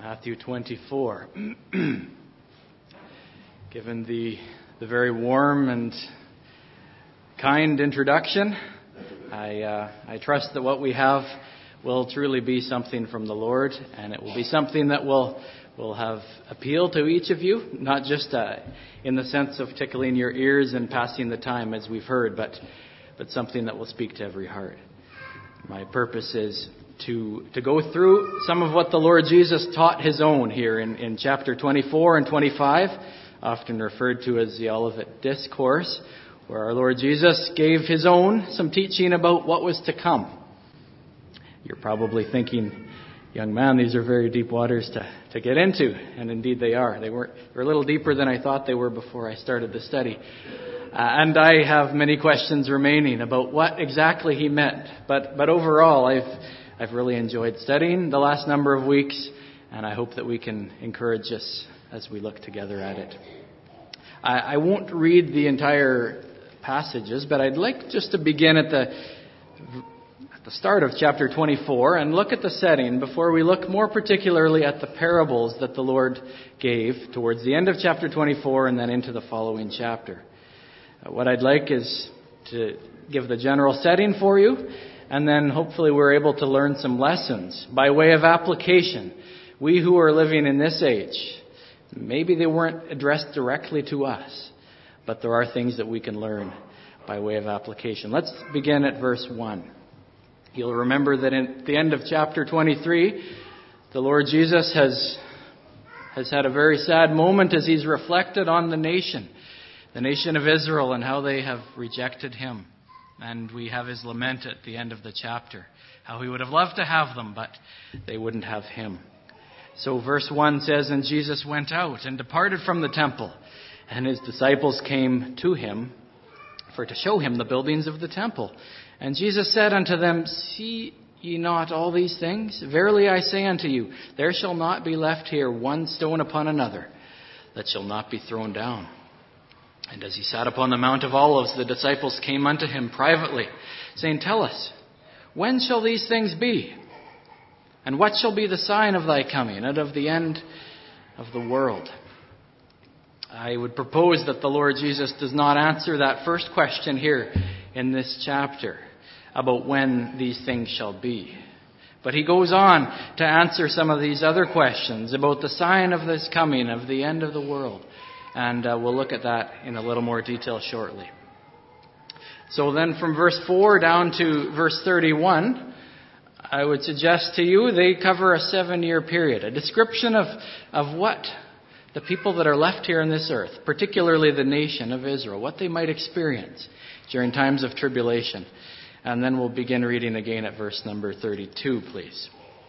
Matthew 24. Given the very warm and kind introduction, I trust that what we have will truly be something from the Lord, and it will be something that will have appeal to each of you, not just in the sense of tickling your ears and passing the time as we've heard, but something that will speak to every heart. My purpose is to go through some of what the Lord Jesus taught his own here in chapter 24 and 25, often referred to as the Olivet Discourse, where our Lord Jesus gave his own some teaching about what was to come. You're probably thinking, young man, these are very deep waters to get into, and indeed they are. They're a little deeper than I thought they were before I started the study. And I have many questions remaining about what exactly he meant. But overall, I've really enjoyed studying the last number of weeks, and I hope that we can encourage us as we look together at it. I won't read the entire passages, but I'd like just to begin at the start of chapter 24 and look at the setting before we look more particularly at the parables that the Lord gave towards the end of chapter 24 and then into the following chapter. What I'd like is to give the general setting for you, and then hopefully we're able to learn some lessons by way of application. We who are living in this age, maybe they weren't addressed directly to us, but there are things that we can learn by way of application. Let's begin at verse 1. You'll remember that at the end of chapter 23, the Lord Jesus has had a very sad moment as he's reflected on the nation of Israel, and how they have rejected him. And we have his lament at the end of the chapter, how he would have loved to have them, but they wouldn't have him. So verse 1 says, "And Jesus went out and departed from the temple, and his disciples came to him to show him the buildings of the temple. And Jesus said unto them, See ye not all these things? Verily I say unto you, there shall not be left here one stone upon another that shall not be thrown down. And as he sat upon the Mount of Olives, the disciples came unto him privately, saying, Tell us, when shall these things be? And what shall be the sign of thy coming and of the end of the world?" I would propose that the Lord Jesus does not answer that first question here in this chapter about when these things shall be. But he goes on to answer some of these other questions about the sign of this coming, of the end of the world. And we'll look at that in a little more detail shortly. So then from verse 4 down to verse 31, I would suggest to you they cover a 7-year period. A description of what the people that are left here on this earth, particularly the nation of Israel, what they might experience during times of tribulation. And then we'll begin reading again at verse number 32, please.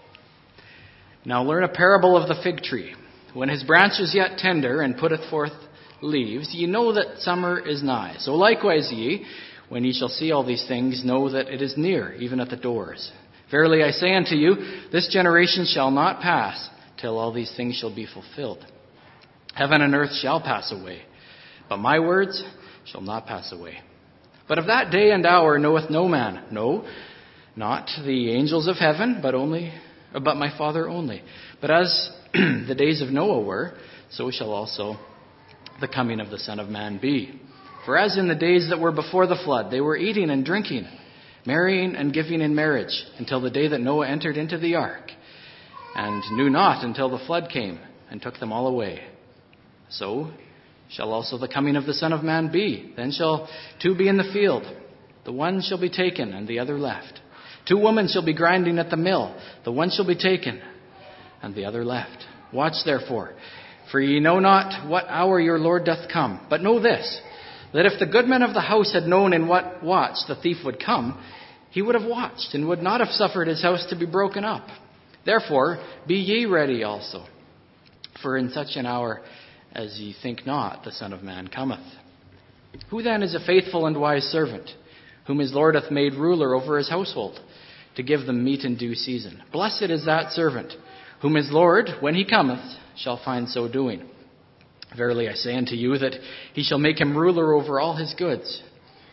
"Now learn a parable of the fig tree. When his branch is yet tender, and putteth forth leaves, ye know that summer is nigh. So likewise ye, when ye shall see all these things, know that it is near, even at the doors. Verily I say unto you, this generation shall not pass, till all these things shall be fulfilled. Heaven and earth shall pass away, but my words shall not pass away. But of that day and hour knoweth no man, no, not the angels of heaven, but my Father only. But as the days of Noah were, so shall also the coming of the Son of Man be. For as in the days that were before the flood, they were eating and drinking, marrying and giving in marriage, until the day that Noah entered into the ark, and knew not until the flood came and took them all away. So shall also the coming of the Son of Man be. Then shall two be in the field, the one shall be taken and the other left. 2 women shall be grinding at the mill, the one shall be taken and the other left. Watch therefore, for ye know not what hour your Lord doth come. But know this, that if the goodman of the house had known in what watch the thief would come, he would have watched, and would not have suffered his house to be broken up. Therefore be ye ready also, for in such an hour as ye think not, the Son of Man cometh. Who then is a faithful and wise servant, whom his Lord hath made ruler over his household, to give them meat in due season? Blessed is that servant, whom his Lord, when he cometh, shall find so doing. Verily I say unto you, that he shall make him ruler over all his goods.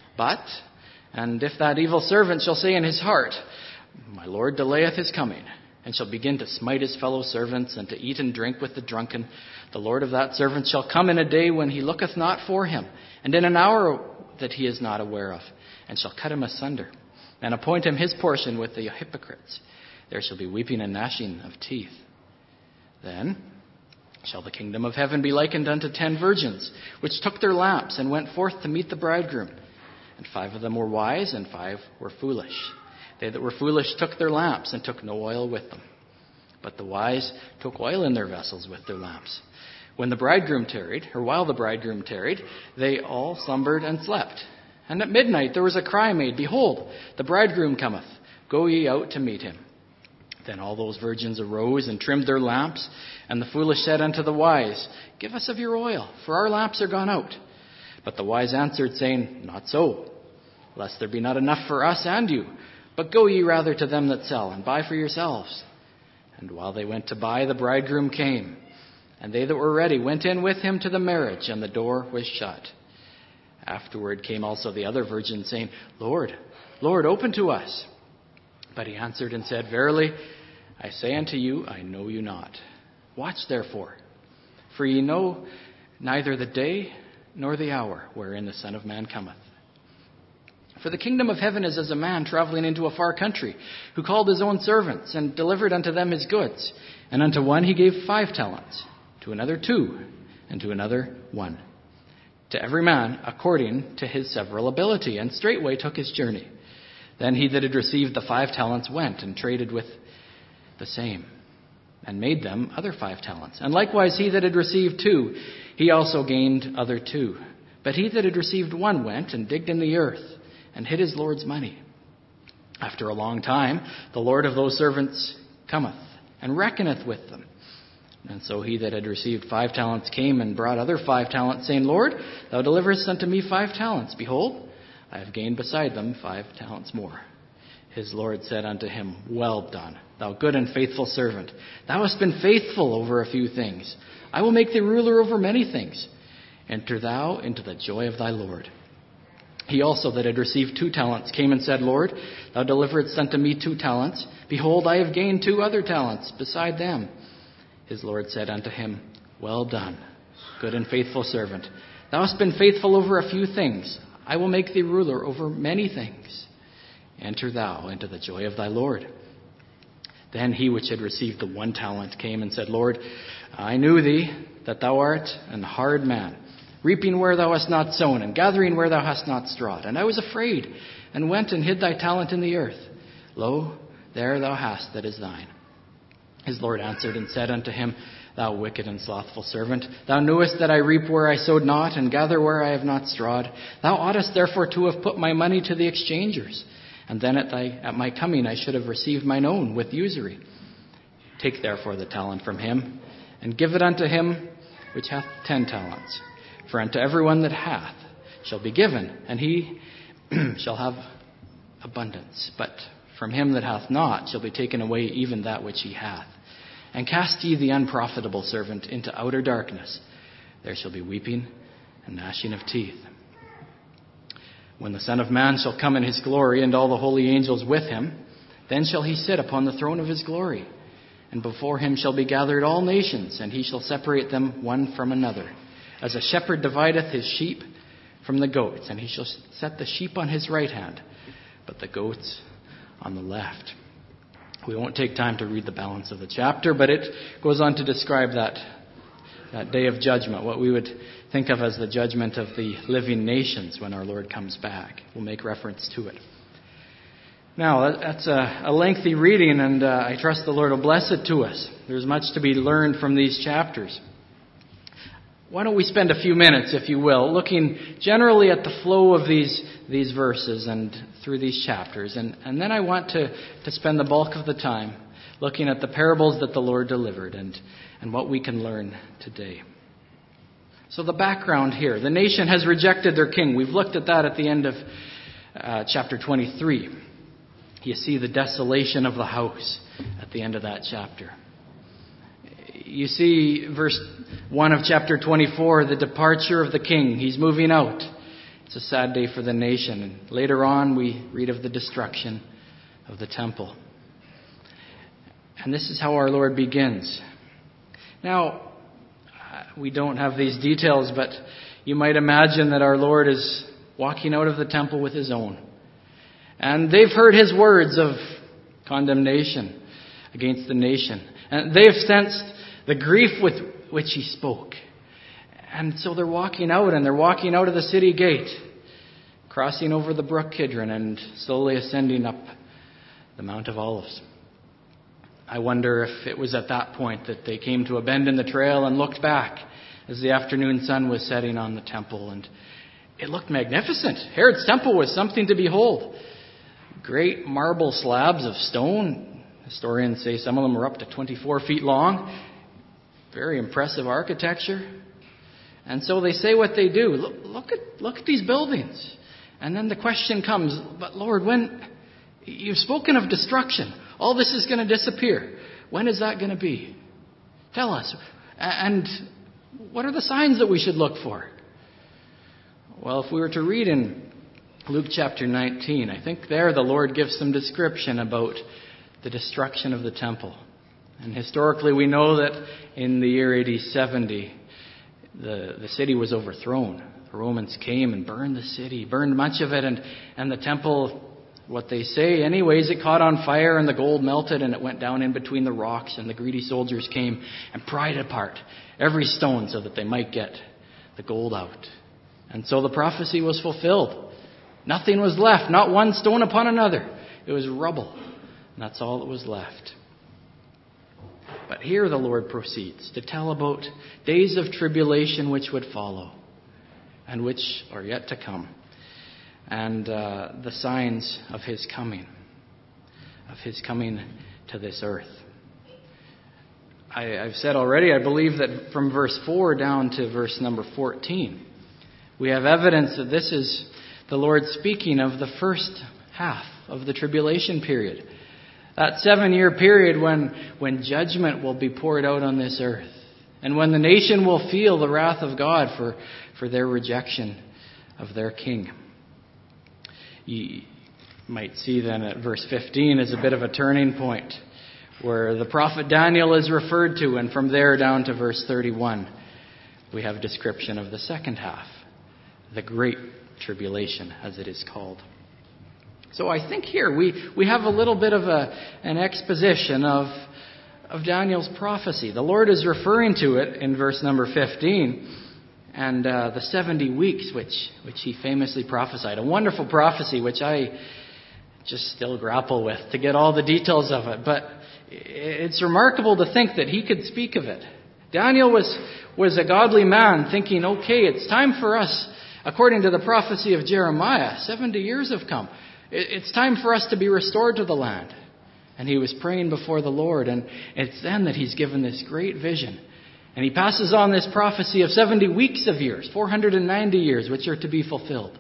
And if that evil servant shall say in his heart, My Lord delayeth his coming, and shall begin to smite his fellow servants, and to eat and drink with the drunken, the Lord of that servant shall come in a day when he looketh not for him, and in an hour that he is not aware of, and shall cut him asunder, and appoint him his portion with the hypocrites. There shall be weeping and gnashing of teeth. Then shall the kingdom of heaven be likened unto 10 virgins, which took their lamps and went forth to meet the bridegroom. And 5 of them were wise, and 5 were foolish. They that were foolish took their lamps, and took no oil with them. But the wise took oil in their vessels with their lamps. While the bridegroom tarried, they all slumbered and slept. And at midnight there was a cry made, Behold, the bridegroom cometh. Go ye out to meet him. Then all those virgins arose and trimmed their lamps. And the foolish said unto the wise, Give us of your oil, for our lamps are gone out. But the wise answered, saying, Not so, lest there be not enough for us and you. But go ye rather to them that sell, and buy for yourselves. And while they went to buy, the bridegroom came. And they that were ready went in with him to the marriage, and the door was shut. Afterward came also the other virgins, saying, Lord, Lord, open to us. But he answered and said, Verily, I say unto you, I know you not. Watch therefore, for ye know neither the day nor the hour wherein the Son of Man cometh. For the kingdom of heaven is as a man traveling into a far country, who called his own servants, and delivered unto them his goods. And unto one he gave 5 talents, to another 2, and to another 1. To every man according to his several ability, and straightway took his journey. Then he that had received the 5 talents went and traded with the same, and made them other 5 talents. And likewise he that had received 2, he also gained other 2. But he that had received 1 went and digged in the earth, and hid his Lord's money. After a long time, the Lord of those servants cometh, and reckoneth with them. And so he that had received 5 talents came and brought other 5 talents, saying, Lord, thou deliverest unto me 5 talents. Behold, I have gained beside them 5 talents more. His Lord said unto him, Well done, thou good and faithful servant. Thou hast been faithful over a few things. I will make thee ruler over many things. Enter thou into the joy of thy Lord. He also that had received 2 talents came and said, Lord, thou deliveredst unto me 2 talents. Behold, I have gained 2 other talents beside them. His Lord said unto him, Well done, good and faithful servant. Thou hast been faithful over a few things. I will make thee ruler over many things. Enter thou into the joy of thy Lord. Then he which had received the 1 talent came and said, Lord, I knew thee, that thou art an hard man, reaping where thou hast not sown, and gathering where thou hast not strawed. And I was afraid, and went and hid thy talent in the earth. Lo, there thou hast that is thine. His Lord answered and said unto him, Thou wicked and slothful servant, thou knewest that I reap where I sowed not, and gather where I have not strawed. Thou oughtest therefore to have put my money to the exchangers, and then at my coming I should have received mine own with usury. Take therefore the talent from him, and give it unto him which hath 10 talents. For unto everyone that hath shall be given, and he shall have abundance. But from him that hath not shall be taken away even that which he hath. And cast ye the unprofitable servant into outer darkness. There shall be weeping and gnashing of teeth. When the Son of Man shall come in his glory, and all the holy angels with him, then shall he sit upon the throne of his glory. And before him shall be gathered all nations, and he shall separate them one from another, as a shepherd divideth his sheep from the goats. And he shall set the sheep on his right hand, but the goats on the left. We won't take time to read the balance of the chapter, but it goes on to describe that day of judgment, what we would think of as the judgment of the living nations when our Lord comes back. We'll make reference to it. Now, that's a lengthy reading, and I trust the Lord will bless it to us. There's much to be learned from these chapters. Why don't we spend a few minutes, if you will, looking generally at the flow of these verses and through these chapters. And then I want to spend the bulk of the time looking at the parables that the Lord delivered and what we can learn today. So the background here. The nation has rejected their king. We've looked at that at the end of chapter 23. You see the desolation of the house at the end of that chapter. You see verse 1 of chapter 24, the departure of the king. He's moving out. It's a sad day for the nation. And later on, we read of the destruction of the temple. And this is how our Lord begins. Now, we don't have these details, but you might imagine that our Lord is walking out of the temple with his own. And they've heard his words of condemnation against the nation. And they have sensed the grief with which he spoke. And so they're walking out, and they're walking out of the city gate, crossing over the brook Kidron, and slowly ascending up the Mount of Olives. I wonder if it was at that point that they came to a bend in the trail and looked back as the afternoon sun was setting on the temple. And it looked magnificent. Herod's temple was something to behold. Great marble slabs of stone. Historians say some of them were up to 24 feet long. Very impressive architecture. And so they say what they do. Look at these buildings. And then the question comes, but Lord, when you've spoken of destruction, all this is going to disappear. When is that going to be? Tell us. And what are the signs that we should look for? Well, if we were to read in Luke chapter 19, I think there the Lord gives some description about the destruction of the temple. And historically we know that in the year AD 70, the city was overthrown. The Romans came and burned the city, burned much of it, and the temple, what they say anyways, it caught on fire and the gold melted and it went down in between the rocks, and the greedy soldiers came and pried apart every stone so that they might get the gold out. And so the prophecy was fulfilled. Nothing was left, not one stone upon another. It was rubble, and that's all that was left. But here the Lord proceeds to tell about days of tribulation which would follow and which are yet to come, and the signs of his coming to this earth. I've said already, I believe that from verse 4 down to verse number 14, we have evidence that this is the Lord speaking of the first half of the tribulation period. That 7-year period when judgment will be poured out on this earth, and when the nation will feel the wrath of God for their rejection of their king. You might see then at verse 15 as a bit of a turning point, where the prophet Daniel is referred to, and from there down to verse 31, we have a description of the second half, the Great Tribulation, as it is called. So I think here we have a little bit of an exposition of Daniel's prophecy. The Lord is referring to it in verse number 15, and the 70 weeks which he famously prophesied. A wonderful prophecy which I just still grapple with to get all the details of it. But it's remarkable to think that he could speak of it. Daniel was a godly man thinking, okay, it's time for us, according to the prophecy of Jeremiah, 70 years have come. It's time for us to be restored to the land. And he was praying before the Lord, and it's then that he's given this great vision. And he passes on this prophecy of 70 weeks of years, 490 years, which are to be fulfilled.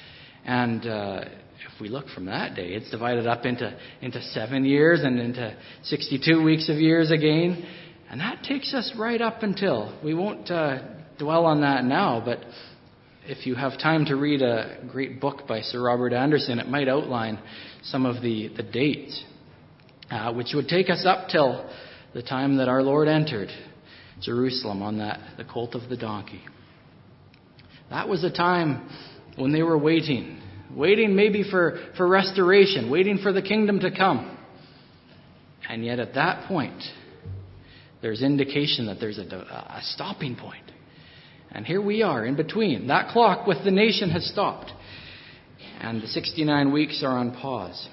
And if we look from that day, it's divided up into 7 years and into 62 weeks of years again. And that takes us right up until, we won't dwell on that now, but if you have time to read a great book by Sir Robert Anderson, it might outline some of the dates, which would take us up till the time that our Lord entered Jerusalem on the colt of the donkey. That was a time when they were waiting maybe for restoration, waiting for the kingdom to come. And yet at that point, there's indication that there's a stopping point. And here we are in between. That clock with the nation has stopped. And the 69 weeks are on pause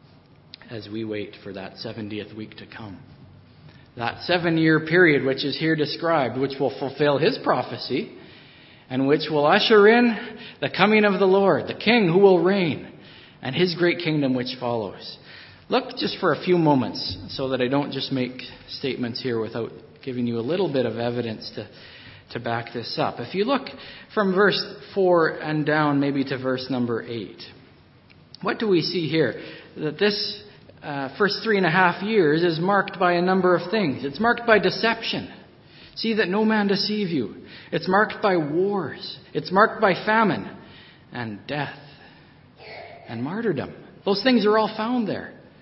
as we wait for that 70th week to come. That 7-year period which is here described, which will fulfill his prophecy and which will usher in the coming of the Lord, the King who will reign, and his great kingdom which follows. Look just for a few moments so that I don't just make statements here without giving you a little bit of evidence to back this up. If you look from verse 4 and down maybe to verse number 8, what do we see here? That this first 3.5 years is marked by a number of things. It's marked by deception. See that no man deceive you. It's marked by wars. It's marked by famine and death and martyrdom. Those things are all found there.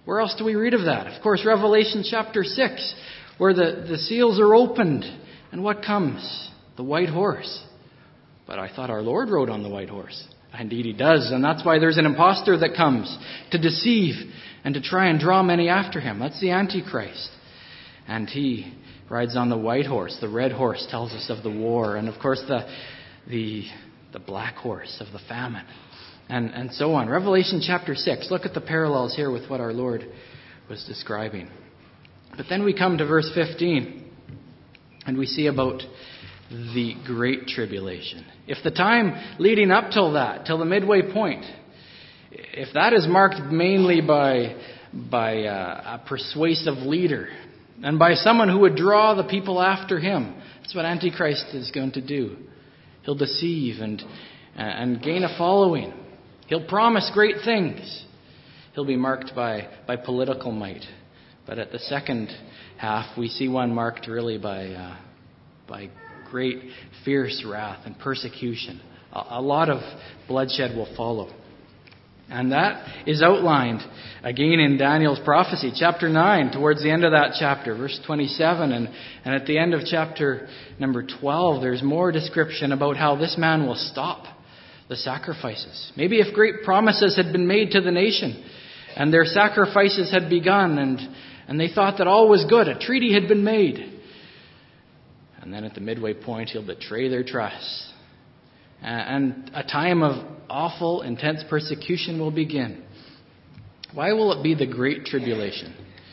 Where else do we read of that? Of course, Revelation chapter 6, where the seals are opened. And what comes? The white horse. But I thought our Lord rode on the white horse. Indeed he does, and that's why there's an impostor that comes to deceive and to try and draw many after him. That's the Antichrist. And he rides on the white horse. The red horse tells us of the war, and of course the black horse of the famine, and so on. Revelation chapter 6, look at the parallels here with what our Lord was describing. But then we come to verse 15, and we see about the great tribulation. If the time leading up till the midway point, if that is marked mainly by a persuasive leader and by someone who would draw the people after him, that's what Antichrist is going to do. He'll deceive and gain a following. He'll promise great things. He'll be marked by political might. But at the second half, we see one marked really by great fierce wrath and persecution. A lot of bloodshed will follow. And that is outlined again in Daniel's prophecy, chapter 9, towards the end of that chapter, verse 27. And at the end of chapter number 12, there's more description about how this man will stop the sacrifices. Maybe if great promises had been made to the nation and their sacrifices had begun and they thought that all was good, a treaty had been made. And then at the midway point, he'll betray their trust. And a time of awful, intense persecution will begin. Why will it be the Great Tribulation?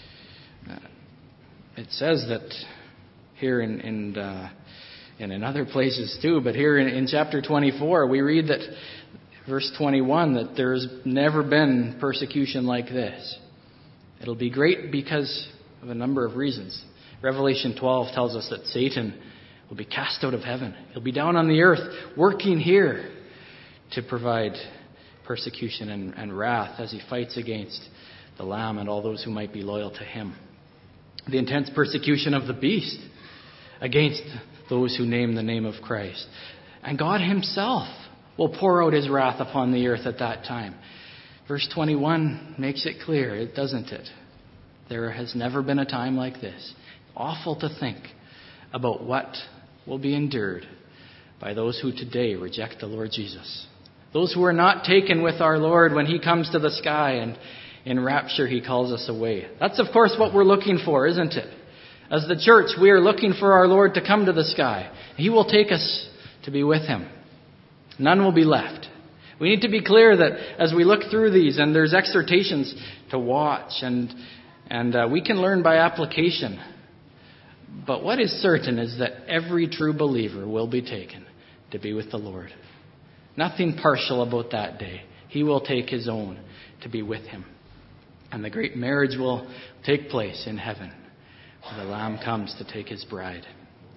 It says that here in other places too, but here in chapter 24, we read that, verse 21, that there's never been persecution like this. It'll be great because of a number of reasons. Revelation 12 tells us that Satan will be cast out of heaven. He'll be down on the earth, working here to provide persecution and wrath as he fights against the Lamb and all those who might be loyal to him. The intense persecution of the beast against those who name the name of Christ. And God himself will pour out his wrath upon the earth at that time. Verse 21 makes it clear, doesn't it? There has never been a time like this. Awful to think about what will be endured by those who today reject the Lord Jesus. Those who are not taken with our Lord when he comes to the sky and in rapture he calls us away. That's of course what we're looking for, isn't it? As the church, we are looking for our Lord to come to the sky. He will take us to be with him. None will be left. We need to be clear that as we look through these, and there's exhortations to watch, and we can learn by application. But what is certain is that every true believer will be taken to be with the Lord. Nothing partial about that day. He will take his own to be with him. And the great marriage will take place in heaven, where the Lamb comes to take his bride.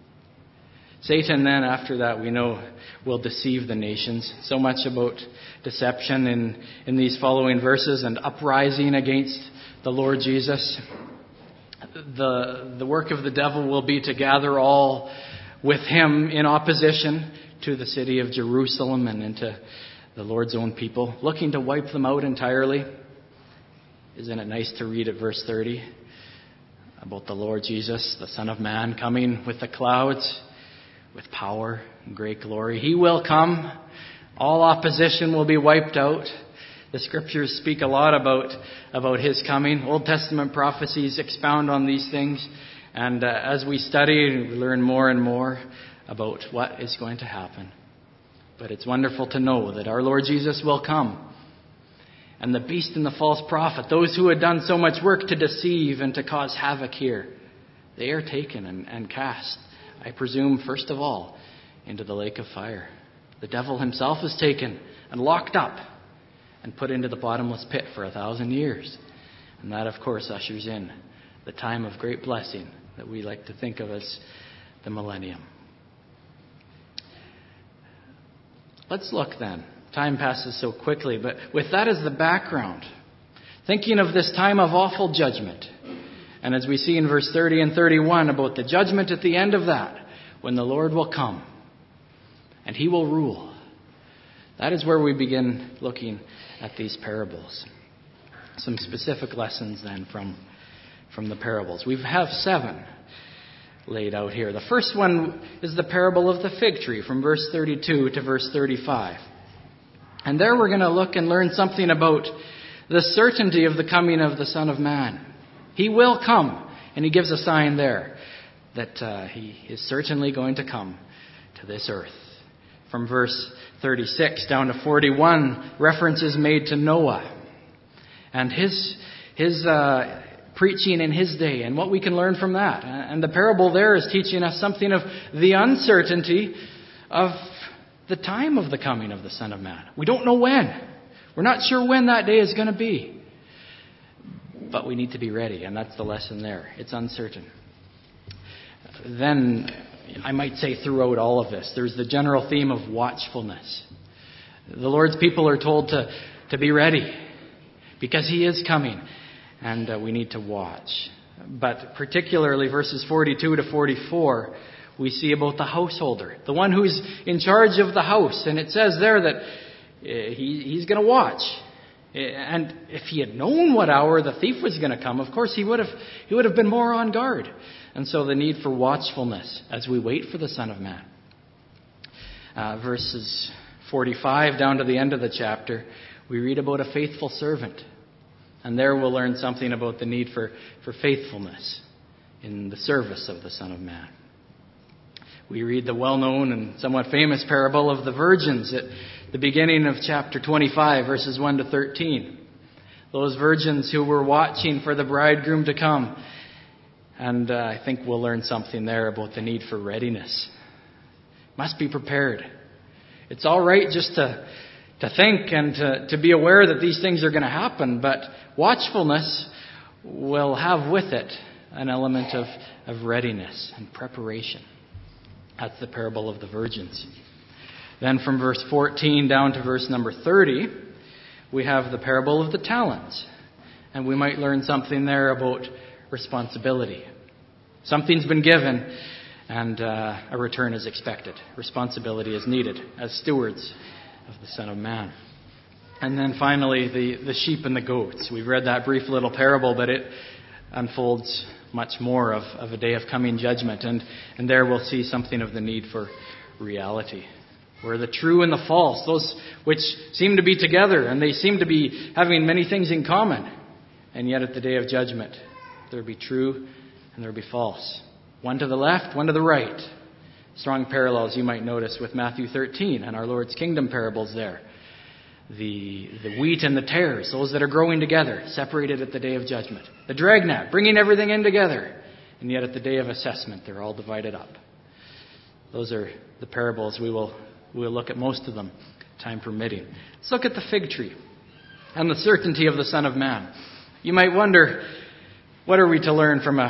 Satan then, after that, we know, will deceive the nations. So much about deception in these following verses and uprising against the Lord Jesus. The work of the devil will be to gather all with him in opposition to the city of Jerusalem and into the Lord's own people, looking to wipe them out entirely. Isn't it nice to read at verse 30 about the Lord Jesus, the Son of Man, coming with the clouds, with power and great glory? He will come. All opposition will be wiped out. The scriptures speak a lot about his coming. Old Testament prophecies expound on these things. And as we study, we learn more and more about what is going to happen. But it's wonderful to know that our Lord Jesus will come. And the beast and the false prophet, those who had done so much work to deceive and to cause havoc here, they are taken and cast, I presume, first of all, into the lake of fire. The devil himself is taken and locked up and put into the bottomless pit for 1,000 years. And that, of course, ushers in the time of great blessing that we like to think of as the millennium. Let's look then. Time passes so quickly, but with that as the background, thinking of this time of awful judgment, and as we see in verse 30 and 31 about the judgment at the end of that, when the Lord will come and he will rule. That is where we begin looking at these parables. some specific lessons then from the parables. We have 7 laid out here. The first one is the parable of the fig tree from verse 32 to verse 35. And there we're going to look and learn something about the certainty of the coming of the Son of Man. He will come, and he gives a sign there that he is certainly going to come to this earth. From verse 36 down to 41, reference is made to Noah and his preaching in his day and what we can learn from that. And the parable there is teaching us something of the uncertainty of the time of the coming of the Son of Man. We don't know when. We're not sure when that day is going to be. But we need to be ready, and that's the lesson there. It's uncertain. Then, I might say throughout all of this, there's the general theme of watchfulness. The Lord's people are told to be ready because He is coming, and we need to watch. But particularly verses 42 to 44, we see about the householder, the one who's in charge of the house. And it says there that he's going to watch. And if he had known what hour the thief was going to come, of course he would have been more on guard. And so the need for watchfulness as we wait for the Son of Man. Verses 45 down to the end of the chapter, we read about a faithful servant. And there we'll learn something about the need for faithfulness in the service of the Son of Man. We read the well-known and somewhat famous parable of the virgins at the beginning of chapter 25, verses 1 to 13. Those virgins who were watching for the bridegroom to come. And I think we'll learn something there about the need for readiness. Must be prepared. It's all right just to think and to be aware that these things are going to happen, but watchfulness will have with it an element of readiness and preparation. That's the parable of the virgins. Then from verse 14 down to verse number 30, we have the parable of the talents. And we might learn something there about responsibility. Something's been given, and a return is expected. Responsibility is needed as stewards of the Son of Man. And then finally, the sheep and the goats. We've read that brief little parable, but it unfolds much more of a day of coming judgment. And there we'll see something of the need for reality. Where the true and the false, those which seem to be together, and they seem to be having many things in common. And yet at the day of judgment, there will be true and there will be false. One to the left, one to the right. Strong parallels you might notice with Matthew 13 and our Lord's kingdom parables there. The wheat and the tares, those that are growing together, separated at the day of judgment. The dragnet, bringing everything in together. And yet at the day of assessment, they're all divided up. Those are the parables. We'll look at most of them, time permitting. Let's look at the fig tree and the certainty of the Son of Man. You might wonder, what are we to learn from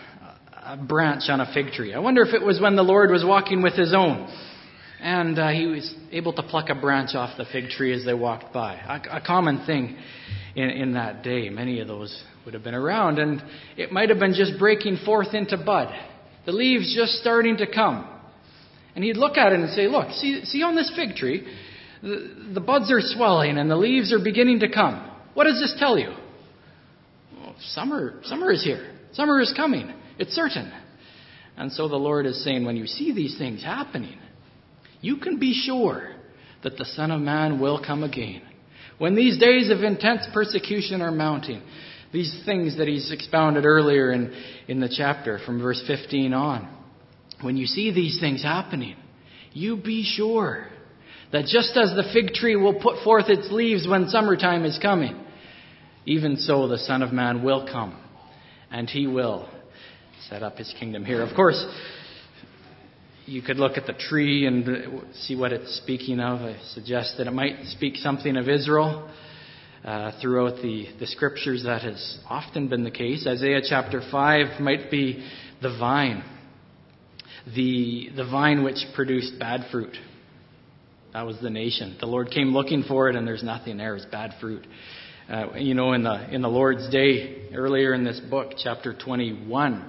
a branch on a fig tree? I wonder if it was when the Lord was walking with His own. And He was able to pluck a branch off the fig tree as they walked by. A common thing in that day. Many of those would have been around. And it might have been just breaking forth into bud. The leaves just starting to come. And He'd look at it and say, look, see on this fig tree, the buds are swelling and the leaves are beginning to come. What does this tell you? Well, summer is here. Summer is coming. It's certain. And so the Lord is saying, when you see these things happening, you can be sure that the Son of Man will come again. When these days of intense persecution are mounting, these things that He's expounded earlier in the chapter from verse 15 on, when you see these things happening, you be sure that just as the fig tree will put forth its leaves when summertime is coming, even so the Son of Man will come, and He will set up His kingdom here. Of course, you could look at the tree and see what it's speaking of. I suggest that it might speak something of Israel. Throughout the Scriptures, that has often been the case. Isaiah chapter 5 might be the vine. The vine which produced bad fruit. That was the nation. The Lord came looking for it, and there's nothing there. It's bad fruit. In the Lord's day, earlier in this book, chapter 21,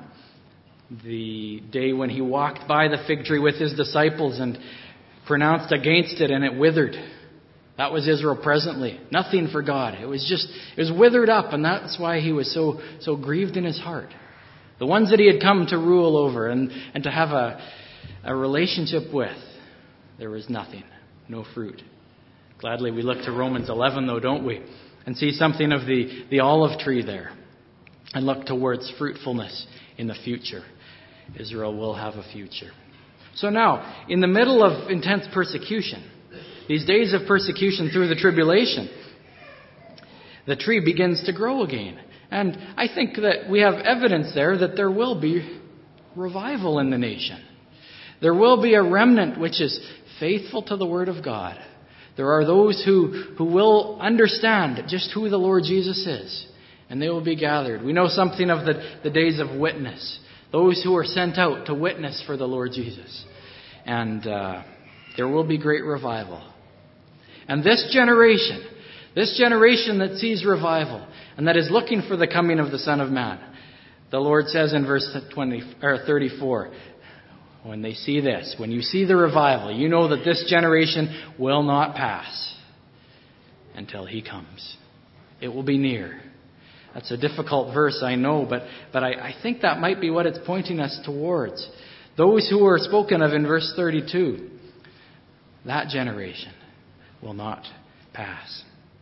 the day when He walked by the fig tree with His disciples and pronounced against it, and it withered. That was Israel presently. Nothing for God. It was withered up, and that's why he was so grieved in his heart. The ones that he had come to rule over and to have a relationship with, there was nothing, no fruit. Gladly we look to Romans 11, though, don't we? And see something of the olive tree there. And look towards fruitfulness in the future. Israel will have a future. So now, in the middle of intense persecution, these days of persecution through the tribulation, the tree begins to grow again. And I think that we have evidence there that there will be revival in the nation. There will be a remnant which is faithful to the Word of God. There are those who will understand just who the Lord Jesus is, and they will be gathered. We know something of the days of witness, those who are sent out to witness for the Lord Jesus. And there will be great revival. And this generation that sees revival and that is looking for the coming of the Son of Man, the Lord says in verse 34, when they see this, when you see the revival, you know that this generation will not pass until He comes. It will be near. That's a difficult verse, I know, but I think that might be what it's pointing us towards. Those who are spoken of in verse 32, that generation will not pass.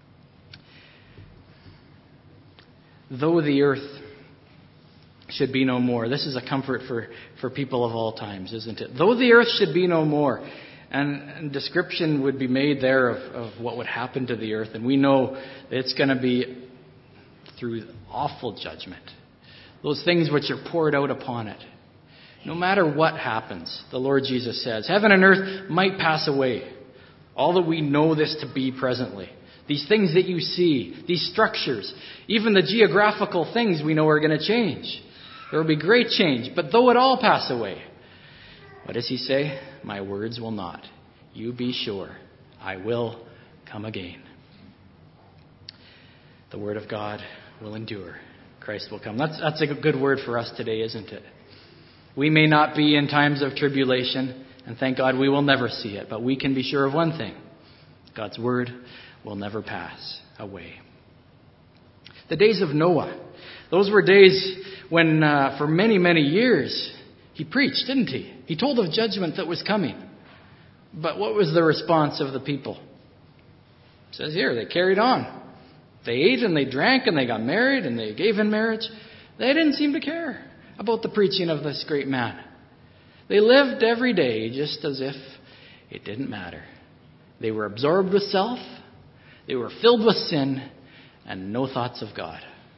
Though the earth should be no more. This is a comfort for people of all times, isn't it? Though the earth should be no more. And description would be made there of what would happen to the earth. And we know that it's going to be through awful judgment. Those things which are poured out upon it. No matter what happens, the Lord Jesus says, heaven and earth might pass away. All that we know this to be presently. These things that you see, these structures, even the geographical things we know are going to change. There will be great change, but though it all pass away, what does He say? My words will not. You be sure, I will come again. The Word of God will endure. Christ will come. That's a good word for us today, isn't it? We may not be in times of tribulation, and thank God we will never see it, but we can be sure of one thing. God's Word will never pass away. The days of Noah. Those were days when, for many, many years, he preached, didn't he? He told of judgment that was coming. But what was the response of the people? It says here, they carried on. They ate and they drank and they got married and they gave in marriage. They didn't seem to care about the preaching of this great man. They lived every day just as if it didn't matter. They were absorbed with self. They were filled with sin and no thoughts of God.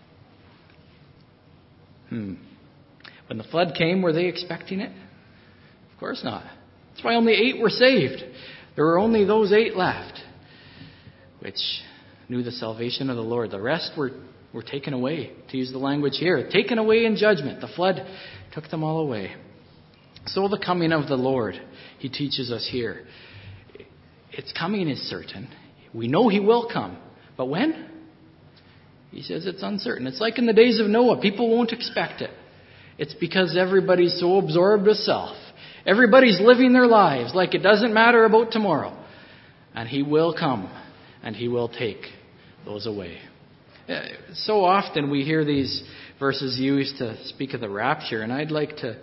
When the flood came, were they expecting it? Of course not. That's why only 8 were saved. There were only those 8 left, which knew the salvation of the Lord. The rest were taken away, to use the language here. Taken away in judgment. The flood took them all away. So the coming of the Lord, He teaches us here. Its coming is certain. We know He will come. But when? He says it's uncertain. It's like in the days of Noah. People won't expect it. It's because everybody's so absorbed with self. Everybody's living their lives like it doesn't matter about tomorrow. And He will come and He will take those away. So often we hear these verses used to speak of the rapture, and I'd like to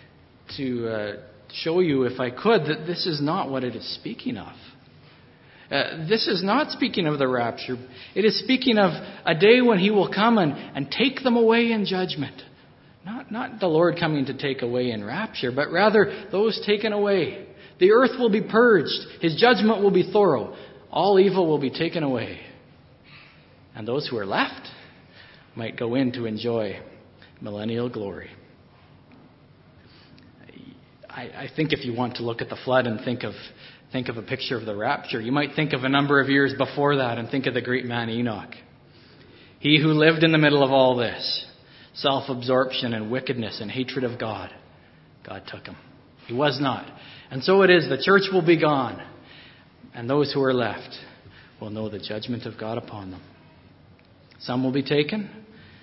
show you, if I could, that this is not what it is speaking of. This is not speaking of the rapture. It is speaking of a day when He will come and take them away in judgment. Not the Lord coming to take away in rapture, but rather those taken away. The earth will be purged. His judgment will be thorough. All evil will be taken away. And those who are left might go in to enjoy millennial glory. I think if you want to look at the flood and think of a picture of the rapture, you might think of a number of years before that and think of the great man Enoch. He who lived in the middle of all this, self-absorption and wickedness and hatred of God, God took him. He was not. And so it is, the church will be gone, and those who are left will know the judgment of God upon them. Some will be taken,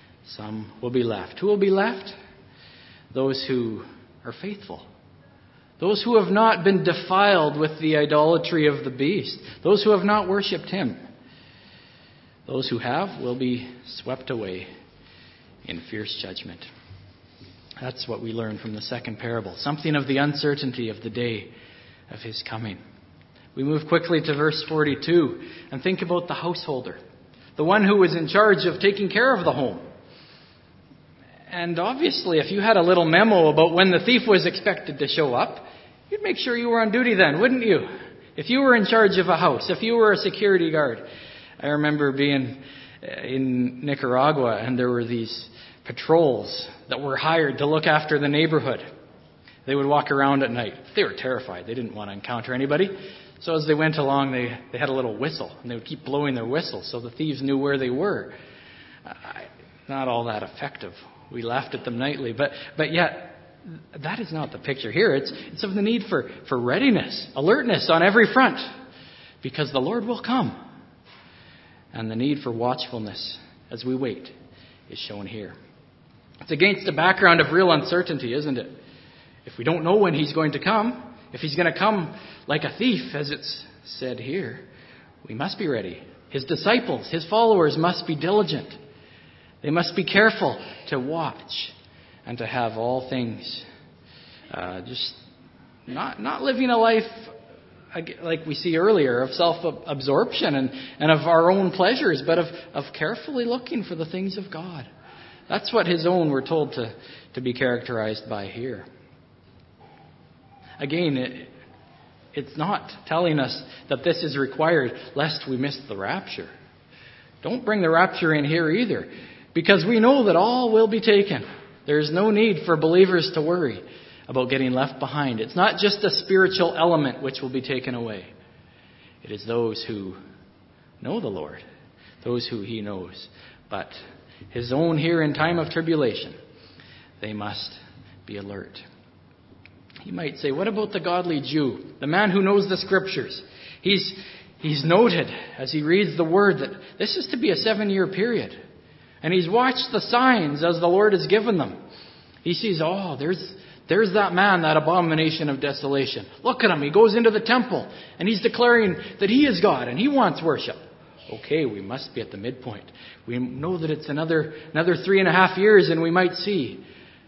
some will be left. Who will be left? Those who are faithful. Those who have not been defiled with the idolatry of the beast. Those who have not worshipped him. Those who have will be swept away in fierce judgment. That's what we learn from the second parable. Something of the uncertainty of the day of his coming. We move quickly to verse 42 and think about the householder. The one who was in charge of taking care of the home. And obviously, if you had a little memo about when the thief was expected to show up, you'd make sure you were on duty then, wouldn't you? If you were in charge of a house, if you were a security guard. I remember being in Nicaragua, and there were these patrols that were hired to look after the neighborhood. They would walk around at night. They were terrified. They didn't want to encounter anybody. So as they went along, they had a little whistle, and they would keep blowing their whistle so the thieves knew where they were. Not all that effective. We laughed at them nightly, but yet that is not the picture here. It's of the need for readiness, alertness on every front, because the Lord will come. And the need for watchfulness as we wait is shown here. It's against the background of real uncertainty, isn't it? If we don't know when he's going to come, if he's going to come like a thief, as it's said here, we must be ready. His disciples, his followers must be diligent. They must be careful to watch and to have all things just not living a life like we see earlier of self-absorption and of our own pleasures, but of carefully looking for the things of God. That's what his own were told to be characterized by here. Again, it's not telling us that this is required lest we miss the rapture. Don't bring the rapture in here either, because we know that all will be taken. There's no need for believers to worry about getting left behind. It's not just a spiritual element which will be taken away. It is those who know the Lord, those who he knows. But his own here in time of tribulation, they must be alert. You might say, what about the godly Jew, the man who knows the Scriptures? He's noted as he reads the Word that this is to be a 7-year period. And he's watched the signs as the Lord has given them. He sees, there's that man, that abomination of desolation. Look at him. He goes into the temple and he's declaring that he is God and he wants worship. Okay, we must be at the midpoint. We know that it's another 3.5 years and we might see.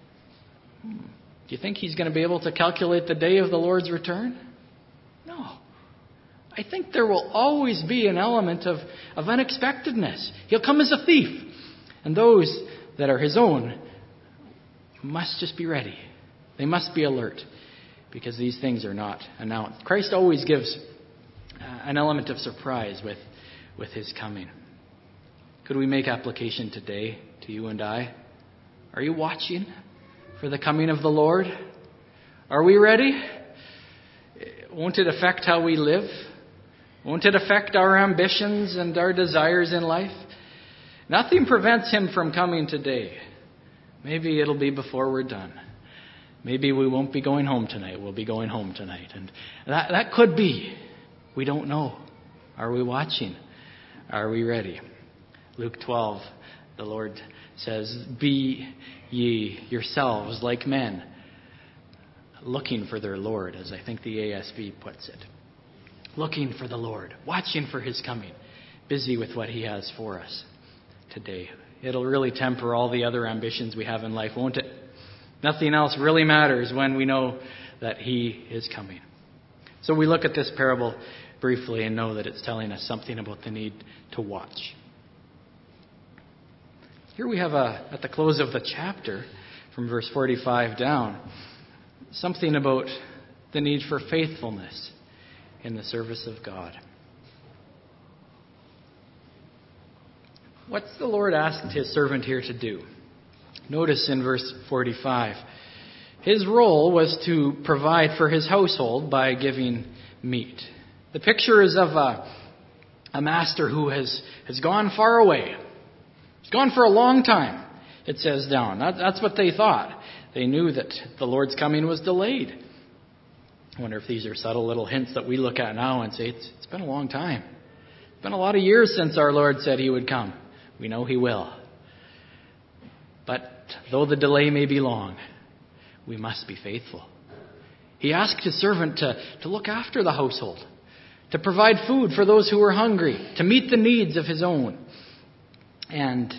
Do you think he's going to be able to calculate the day of the Lord's return? No. I think there will always be an element of unexpectedness. He'll come as a thief. And those that are his own must just be ready. They must be alert, because these things are not announced. Christ always gives an element of surprise with his coming. Could we make application today to you and I? Are you watching for the coming of the Lord? Are we ready? Won't it affect how we live? Won't it affect our ambitions and our desires in life? Nothing prevents him from coming today. Maybe it'll be before we're done. Maybe we won't be going home tonight. We'll be going home tonight. And that could be. We don't know. Are we watching? Are we ready? Luke 12, the Lord says, "Be ye yourselves like men, looking for their Lord," as I think the ASV puts it. Looking for the Lord, watching for his coming, busy with what he has for us today. It'll really temper all the other ambitions we have in life, won't it? Nothing else really matters when we know that he is coming. So we look at this parable briefly and know that it's telling us something about the need to watch. Here we have at the close of the chapter, from verse 45 down, something about the need for faithfulness in the service of God. What's the Lord asked his servant here to do? Notice in verse 45, his role was to provide for his household by giving meat. The picture is of a master who has gone far away. He's gone for a long time, it says down. That's what they thought. They knew that the Lord's coming was delayed. I wonder if these are subtle little hints that we look at now and say, it's been a long time. It's been a lot of years since our Lord said he would come. We know he will. But though the delay may be long, we must be faithful He asked his servant to look after the household, to provide food for those who were hungry, to meet the needs of his own. And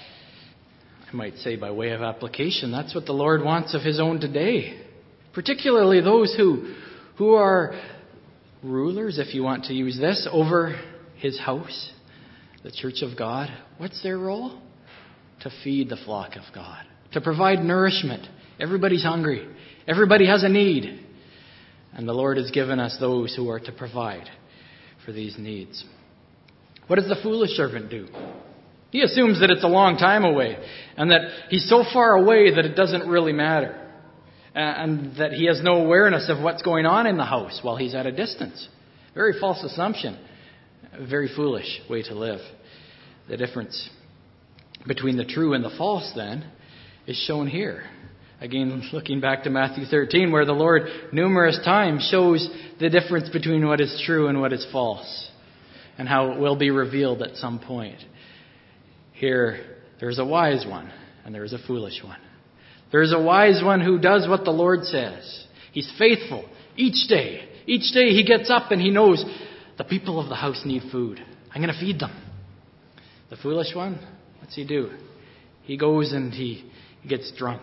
I might say by way of application, that's what the Lord wants of his own today. Particularly those who are rulers, if you want to use this, over his house, the church of God. What's their role? To feed the flock of God, to provide nourishment. Everybody's hungry. Everybody has a need. And the Lord has given us those who are to provide for these needs. What does the foolish servant do? He assumes that it's a long time away and that he's so far away that it doesn't really matter. And that he has no awareness of what's going on in the house while he's at a distance. Very false assumption. A very foolish way to live. The difference between the true and the false, then, is shown here. Again, looking back to Matthew 13, where the Lord numerous times shows the difference between what is true and what is false, and how it will be revealed at some point. Here, there's a wise one, and there's a foolish one. There's a wise one who does what the Lord says. He's faithful each day. Each day he gets up and he knows the people of the house need food. I'm going to feed them. The foolish one, what's he do? He goes and he gets drunk.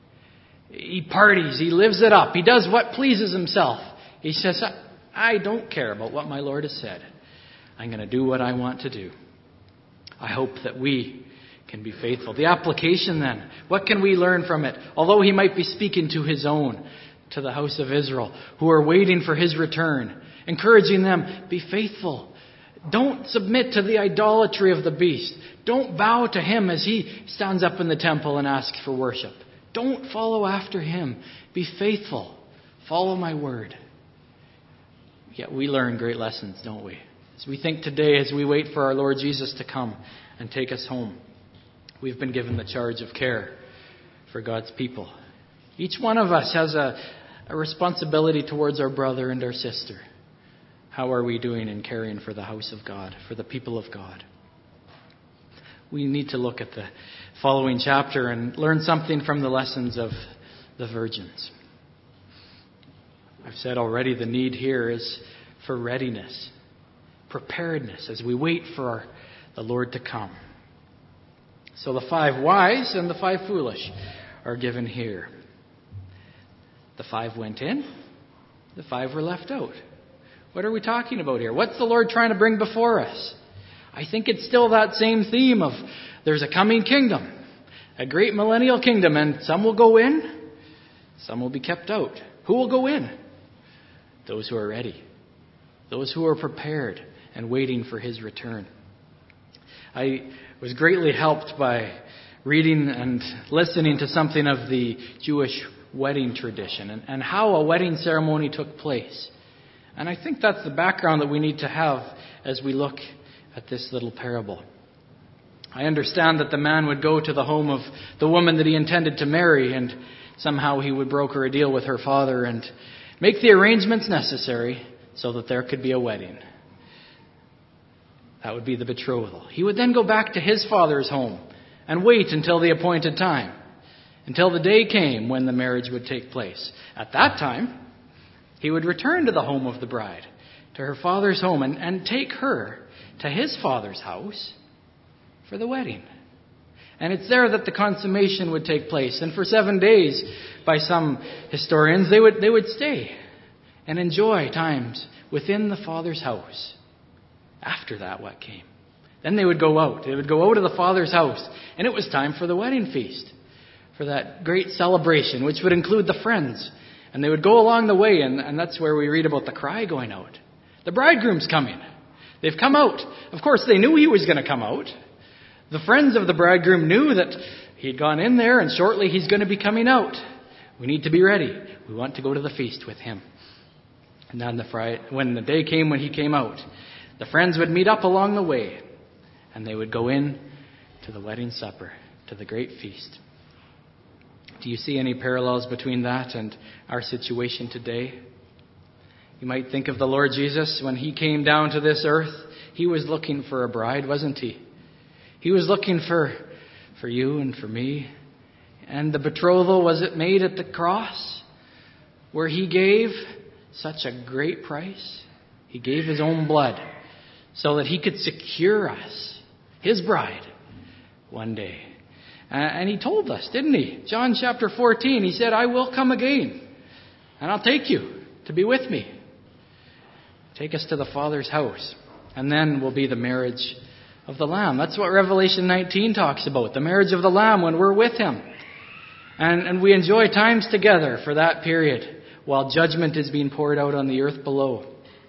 He parties. He lives it up. He does what pleases himself. He says, I don't care about what my Lord has said. I'm going to do what I want to do. I hope that we can be faithful. The application then, what can we learn from it? Although he might be speaking to his own, to the house of Israel, who are waiting for his return, encouraging them, be faithful. Don't submit to the idolatry of the beast. Don't bow to him as he stands up in the temple and asks for worship. Don't follow after him. Be faithful. Follow my word. Yet we learn great lessons, don't we? As we think today, as we wait for our Lord Jesus to come and take us home, we've been given the charge of care for God's people. Each one of us has a responsibility towards our brother and our sister. How are we doing in caring for the house of God, for the people of God? We need to look at the following chapter and learn something from the lessons of the virgins. I've said already the need here is for readiness, preparedness as we wait for the Lord to come. So the 5 wise and the 5 foolish are given here. The 5 went in, the 5 were left out. What are we talking about here? What's the Lord trying to bring before us? I think it's still that same theme of there's a coming kingdom, a great millennial kingdom, and some will go in, some will be kept out. Who will go in? Those who are ready, those who are prepared and waiting for his return. I was greatly helped by reading and listening to something of the Jewish wedding tradition and how a wedding ceremony took place. And I think that's the background that we need to have as we look at this little parable. I understand that the man would go to the home of the woman that he intended to marry, and somehow he would broker a deal with her father and make the arrangements necessary so that there could be a wedding. That would be the betrothal. He would then go back to his father's home and wait until the appointed time, until the day came when the marriage would take place. At that time, he would return to the home of the bride, to her father's home, and take her to his father's house for the wedding. And it's there that the consummation would take place. And for 7 days, by some historians, they would stay and enjoy times within the father's house. After that, what came? Then they would go out. They would go out of the father's house. And it was time for the wedding feast, for that great celebration, which would include the friends. And they would go along the way, and that's where we read about the cry going out. The bridegroom's coming. They've come out. Of course, they knew he was going to come out. The friends of the bridegroom knew that he'd gone in there, and shortly he's going to be coming out. We need to be ready. We want to go to the feast with him. And then when the day came when he came out, the friends would meet up along the way, and they would go in to the wedding supper, to the great feast. Do you see any parallels between that and our situation today? You might think of the Lord Jesus when he came down to this earth. He was looking for a bride, wasn't he? He was looking for you and for me. And the betrothal, was it made at the cross? where he gave such a great price. He gave his own blood so that he could secure us, his bride, one day. And he told us, didn't he? John chapter 14, he said, I will come again, and I'll take you to be with me. Take us to the Father's house, and then will be the marriage of the Lamb. That's what Revelation 19 talks about, the marriage of the Lamb when we're with him. And we enjoy times together for that period while judgment is being poured out on the earth below.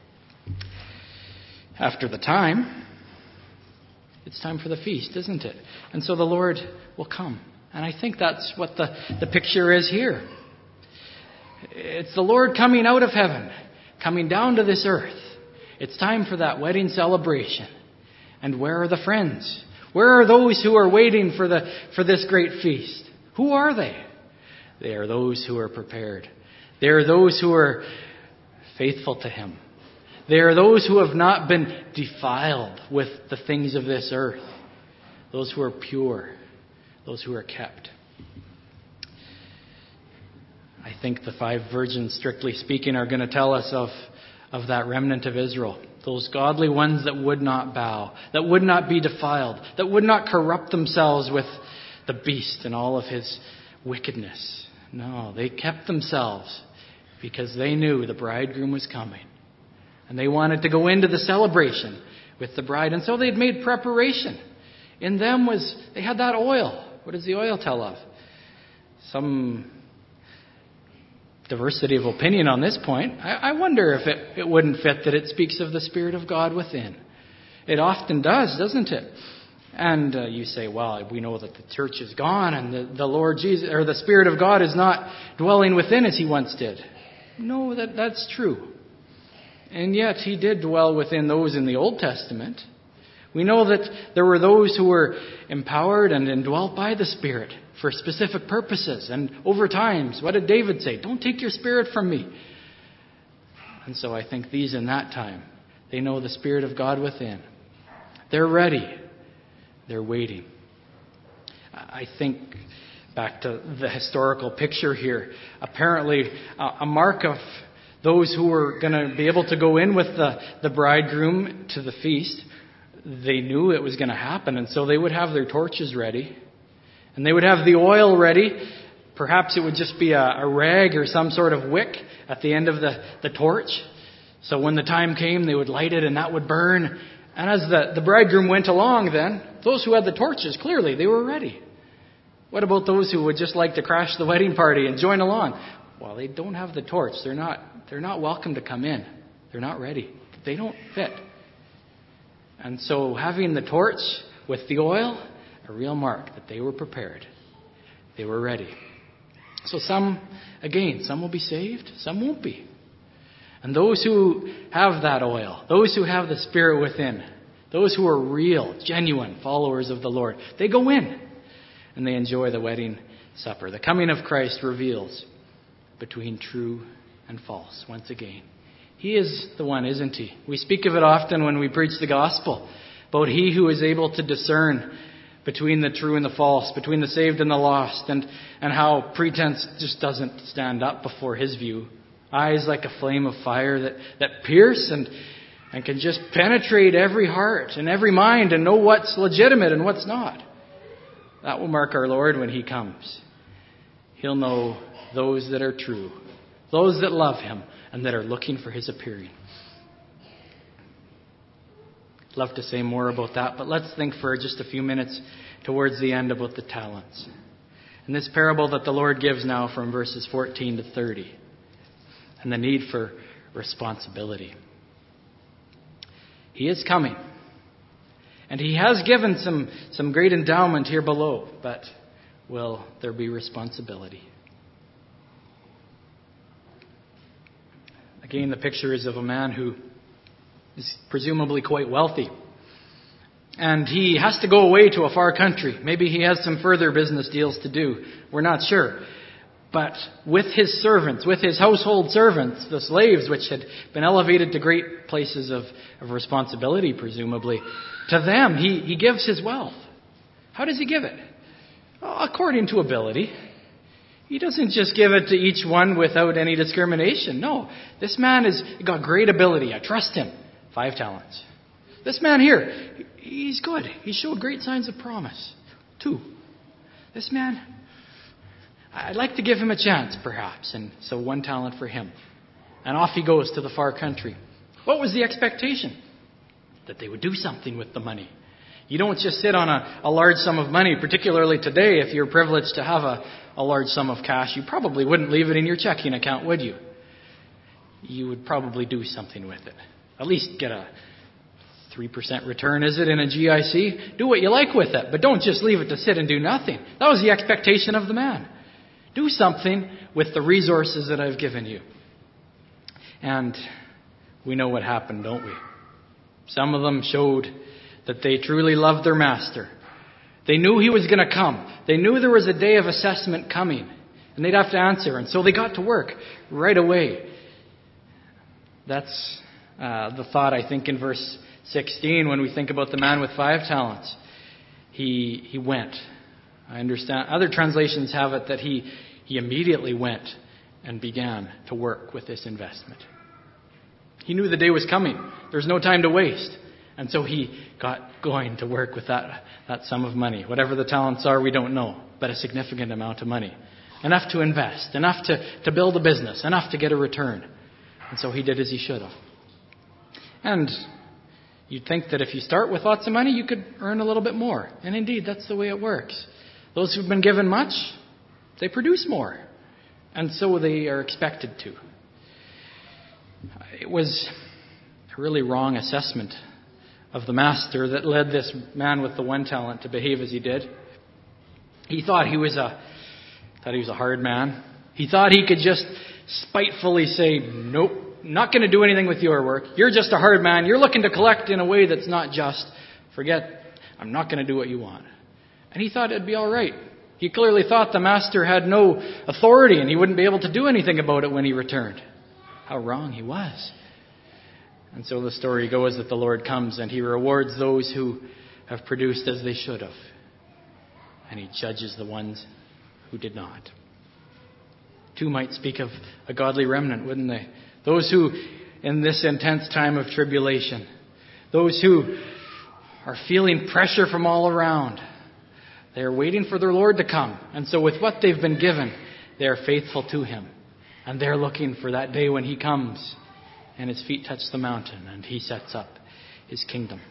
After the time, it's time for the feast, isn't it? And so the Lord will come. And I think that's what the picture is here. It's the Lord coming out of heaven, coming down to this earth. It's time for that wedding celebration. And where are the friends? Where are those who are waiting for this great feast? Who are they? They are those who are prepared. They are those who are faithful to him. They are those who have not been defiled with the things of this earth. Those who are pure. Those who are kept. I think the 5 virgins, strictly speaking, are going to tell us of that remnant of Israel. Those godly ones that would not bow, that would not be defiled, that would not corrupt themselves with the beast and all of his wickedness. No, they kept themselves because they knew the bridegroom was coming. And they wanted to go into the celebration with the bride. And so they'd made preparation. In them they had that oil. What does the oil tell of? Some diversity of opinion on this point. I wonder if it wouldn't fit that it speaks of the Spirit of God within. It often does, doesn't it? And you say, well, we know that the church is gone and the Lord Jesus, or the Spirit of God is not dwelling within as he once did. No, that's true. And yet he did dwell within those in the Old Testament. We know that there were those who were empowered and indwelt by the Spirit for specific purposes. And over times, what did David say? Don't take your Spirit from me. And so I think these in that time, they know the Spirit of God within. They're ready. They're waiting. I think back to the historical picture here. Apparently, a mark of those who were going to be able to go in with the bridegroom to the feast, they knew it was going to happen, and so they would have their torches ready, and they would have the oil ready. Perhaps it would just be a rag or some sort of wick at the end of the torch. So when the time came, they would light it, and that would burn. And as the bridegroom went along then, those who had the torches, clearly, they were ready. What about those who would just like to crash the wedding party and join along? Well, they don't have the torch. They're not welcome to come in. They're not ready. They don't fit. And so having the torch with the oil, a real mark that they were prepared. They were ready. So some will be saved, some won't be. And those who have that oil, those who have the Spirit within, those who are real, genuine followers of the Lord, they go in and they enjoy the wedding supper. The coming of Christ reveals between true and false once again. He is the one, isn't he? We speak of it often when we preach the gospel, about he who is able to discern between the true and the false, between the saved and the lost, and how pretense just doesn't stand up before his view. Eyes like a flame of fire that pierce and can just penetrate every heart and every mind and know what's legitimate and what's not. That will mark our Lord when he comes. He'll know those that are true, those that love him, and that are looking for his appearing. I'd love to say more about that, but let's think for just a few minutes towards the end about the talents. And this parable that the Lord gives now from verses 14 to 30, and the need for responsibility. He is coming. And he has given some great endowment here below, but will there be responsibility? Again, the picture is of a man who is presumably quite wealthy. And he has to go away to a far country. Maybe he has some further business deals to do. We're not sure. But with his servants, with his household servants, the slaves, which had been elevated to great places of responsibility, presumably, to them he gives his wealth. How does he give it? Well, according to ability. He doesn't just give it to each one without any discrimination. No, this man has got great ability. I trust him. 5 talents. This man here, he's good. He showed great signs of promise. 2. This man, I'd like to give him a chance, perhaps. And so 1 talent for him. And off he goes to the far country. What was the expectation? That they would do something with the money. You don't just sit on a large sum of money, particularly today. If you're privileged to have a large sum of cash, you probably wouldn't leave it in your checking account, would you? You would probably do something with it. At least get a 3% return, is it, in a GIC? Do what you like with it, but don't just leave it to sit and do nothing. That was the expectation of the man. Do something with the resources that I've given you. And we know what happened, don't we? Some of them showed that they truly loved their master. They knew he was going to come. They knew there was a day of assessment coming, and they'd have to answer. And so they got to work right away. That's the thought, I think, in verse 16 when we think about the man with 5 talents. He went. I understand. Other translations have it that he immediately went and began to work with this investment. He knew the day was coming. There's no time to waste. And so he got going to work with that sum of money. Whatever the talents are, we don't know. But a significant amount of money. Enough to invest. Enough to build a business. Enough to get a return. And so he did as he should have. And you'd think that if you start with lots of money, you could earn a little bit more. And indeed, that's the way it works. Those who've been given much, they produce more. And so they are expected to. It was a really wrong assessment of the master that led this man with the 1 talent to behave as he did. He thought he was a hard man. He thought he could just spitefully say, nope, not going to do anything with your work. You're just a hard man. You're looking to collect in a way that's not just. Forget, I'm not going to do what you want. And he thought it'd be all right. He clearly thought the master had no authority and he wouldn't be able to do anything about it when he returned. How wrong he was. And so the story goes that the Lord comes and he rewards those who have produced as they should have. And he judges the ones who did not. 2 might speak of a godly remnant, wouldn't they? Those who, in this intense time of tribulation, those who are feeling pressure from all around, they are waiting for their Lord to come. And so with what they've been given, they are faithful to him. And they're looking for that day when he comes and his feet touch the mountain and he sets up his kingdom.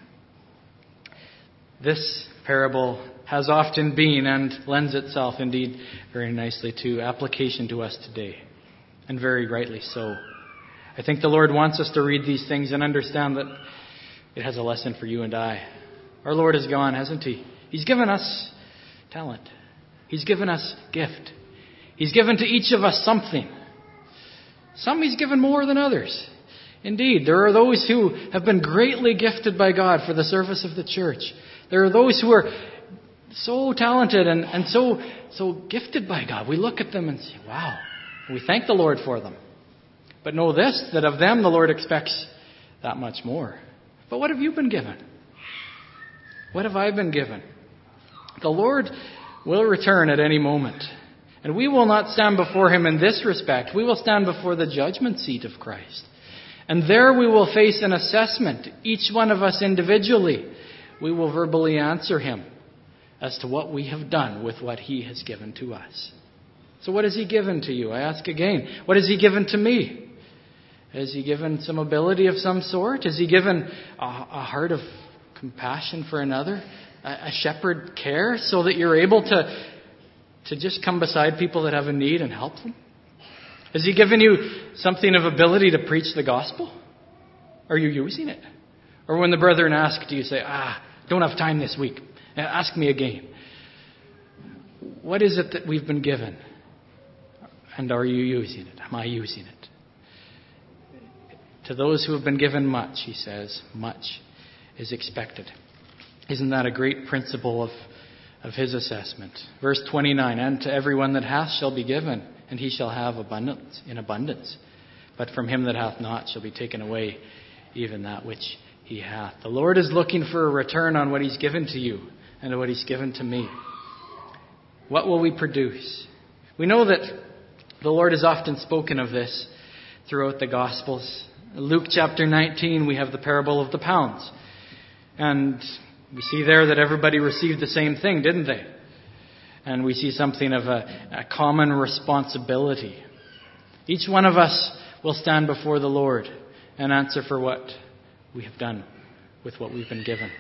This parable has often been and lends itself indeed very nicely to application to us today. And very rightly so. I think the Lord wants us to read these things and understand that it has a lesson for you and I. Our Lord has gone, hasn't he? He's given us talent. He's given us gift. He's given to each of us something. Some he's given more than others. Indeed, there are those who have been greatly gifted by God for the service of the church. There are those who are so talented and so gifted by God. We look at them and say, wow, we thank the Lord for them. But know this, that of them the Lord expects that much more. But what have you been given? What have I been given? The Lord will return at any moment. And we will not stand before him in this respect. We will stand before the judgment seat of Christ. And there we will face an assessment, each one of us individually. We will verbally answer him as to what we have done with what he has given to us. So what has he given to you? I ask again, what has he given to me? Has he given some ability of some sort? Has he given a heart of compassion for another? A shepherd care so that you're able to just come beside people that have a need and help them? Has he given you something of ability to preach the gospel? Are you using it? Or when the brethren ask, do you say, don't have time this week. Ask me again. What is it that we've been given? And are you using it? Am I using it? To those who have been given much, he says, much is expected. Isn't that a great principle of his assessment? Verse 29, and to everyone that hath shall be given, and he shall have abundance in abundance. But from him that hath not shall be taken away even that which he hath. The Lord is looking for a return on what he's given to you and what he's given to me. What will we produce? We know that the Lord has often spoken of this throughout the Gospels. In Luke chapter 19, we have the parable of the pounds. And we see there that everybody received the same thing, didn't they? And we see something of a common responsibility. Each one of us will stand before the Lord and answer for what we have done with what we've been given.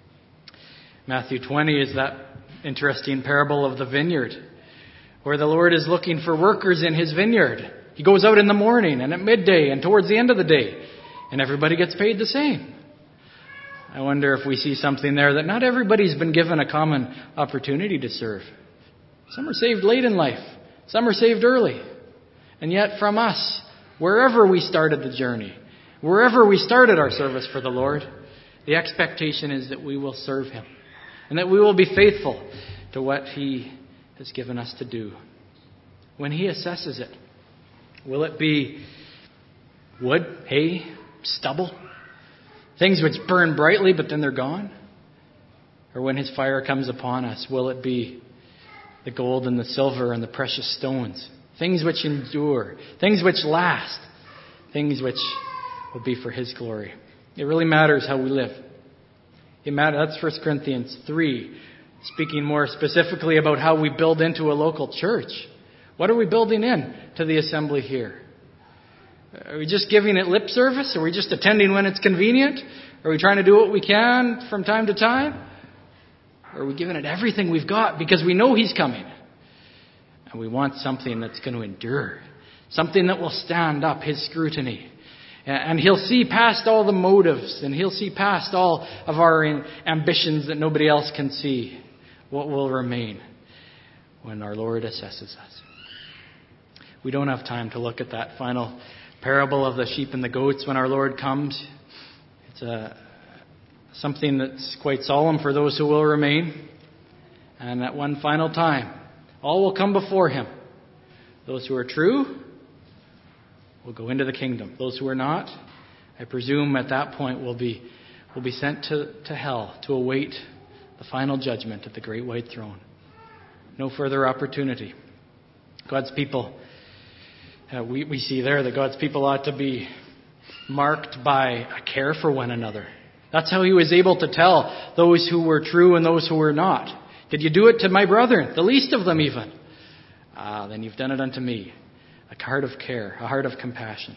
Matthew 20 is that interesting parable of the vineyard, where the Lord is looking for workers in His vineyard. He goes out in the morning and at midday and towards the end of the day, and everybody gets paid the same. I wonder if we see something there that not everybody's been given a common opportunity to serve. Some are saved late in life. Some are saved early. And yet from us, wherever we started the journey, wherever we started our service for the Lord, the expectation is that we will serve Him and that we will be faithful to what He has given us to do. When He assesses it, will it be wood, hay, stubble? Things which burn brightly but then they're gone? Or when His fire comes upon us, will it be the gold and the silver and the precious stones? Things which endure, things which last, things which will be for His glory. It really matters how we live. That's 1 Corinthians 3, speaking more specifically about how we build into a local church. What are we building in to the assembly here? Are we just giving it lip service? Are we just attending when it's convenient? Are we trying to do what we can from time to time? Or are we giving it everything we've got because we know He's coming? And we want something that's going to endure. Something that will stand up His scrutiny. And He'll see past all the motives. And He'll see past all of our ambitions that nobody else can see. What will remain when our Lord assesses us? We don't have time to look at that final parable of the sheep and the goats when our Lord comes. It's something that's quite solemn for those who will remain. And at one final time, all will come before Him. Those who are true will go into the kingdom. Those who are not, I presume at that point will be sent to hell to await the final judgment at the great white throne. No further opportunity. God's people, we see there that God's people ought to be marked by a care for one another. That's how He was able to tell those who were true and those who were not. Did you do it to my brethren, the least of them even? Then you've done it unto me. A heart of care, a heart of compassion.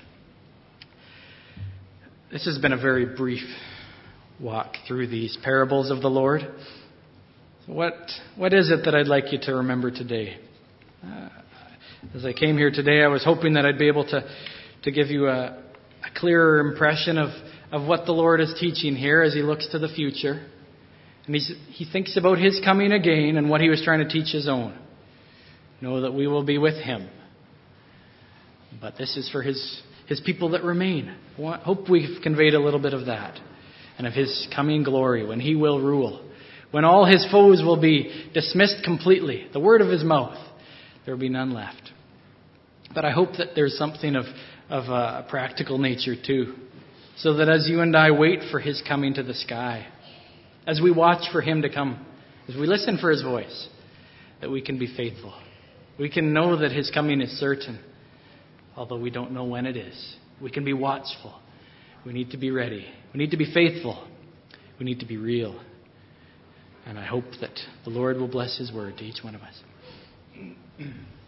This has been a very brief walk through these parables of the Lord. What is it that I'd like you to remember today? As I came here today, I was hoping that I'd be able to give you a clearer impression of what the Lord is teaching here as He looks to the future. And He thinks about His coming again and what He was trying to teach His own. Know that we will be with Him. But this is for His people that remain. Hope we've conveyed a little bit of that. And of His coming glory when He will rule. When all His foes will be dismissed completely. The word of His mouth. There will be none left. But I hope that there's something of a practical nature too. So that as you and I wait for His coming to the sky, as we watch for Him to come, as we listen for His voice, that we can be faithful. We can know that His coming is certain, although we don't know when it is. We can be watchful. We need to be ready. We need to be faithful. We need to be real. And I hope that the Lord will bless His word to each one of us.